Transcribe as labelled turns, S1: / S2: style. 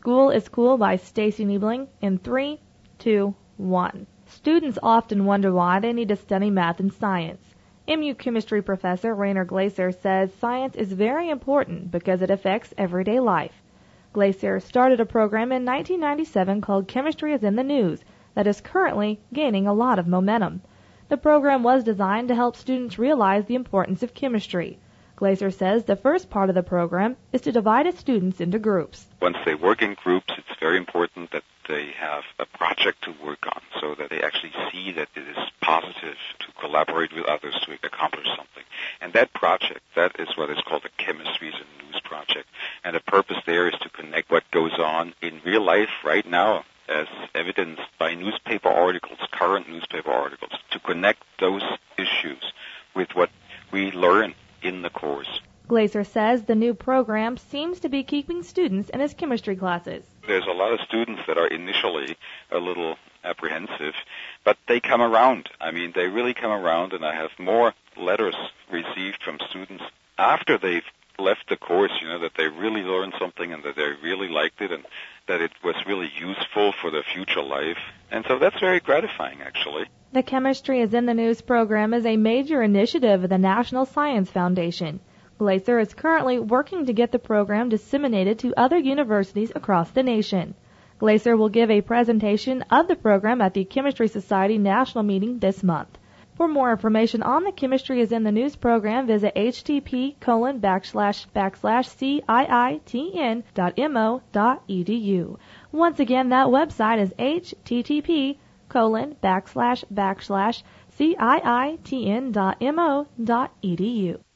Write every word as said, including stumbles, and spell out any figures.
S1: School is Cool by Stacy Niebling in three, two, one. Students often wonder why they need to study math and science. M U chemistry professor Rainer Glaser says science is very important because it affects everyday life. Glaser started a program in nineteen ninety-seven called Chemistry is in the News that is currently gaining a lot of momentum. The program was designed to help students realize the importance of chemistry. Glaser says the first part of the program is to divide its students into groups.
S2: Once they work in groups, it's very important that they have a project to work on so that they actually see that it is positive to collaborate with others to accomplish something. And that project, that is what is called the Chemistry is in the News project. And the purpose there is to connect what goes on in real life right now, as evidenced by newspaper articles, current newspaper articles, to connect those issues with what we learn in the course.
S1: Glaser says the new program seems to be keeping students in his chemistry classes.
S2: There's a lot of students that are initially a little apprehensive, but they come around. I mean, they really come around, and I have more letters received from students after they've left the course, you know, that they really learned something and that they really liked it and that it was really useful for their future life. And so that's very gratifying, actually.
S1: The Chemistry is in the News program is a major initiative of the National Science Foundation. Glaser is currently working to get the program disseminated to other universities across the nation. Glaser will give a presentation of the program at the Chemistry Society National Meeting this month. For more information on the Chemistry is in the News program, visit http colon backslash backslash ciitn dot mo dot edu. Once again, that website is http colon backslash backslash ciitn dot mo dot edu.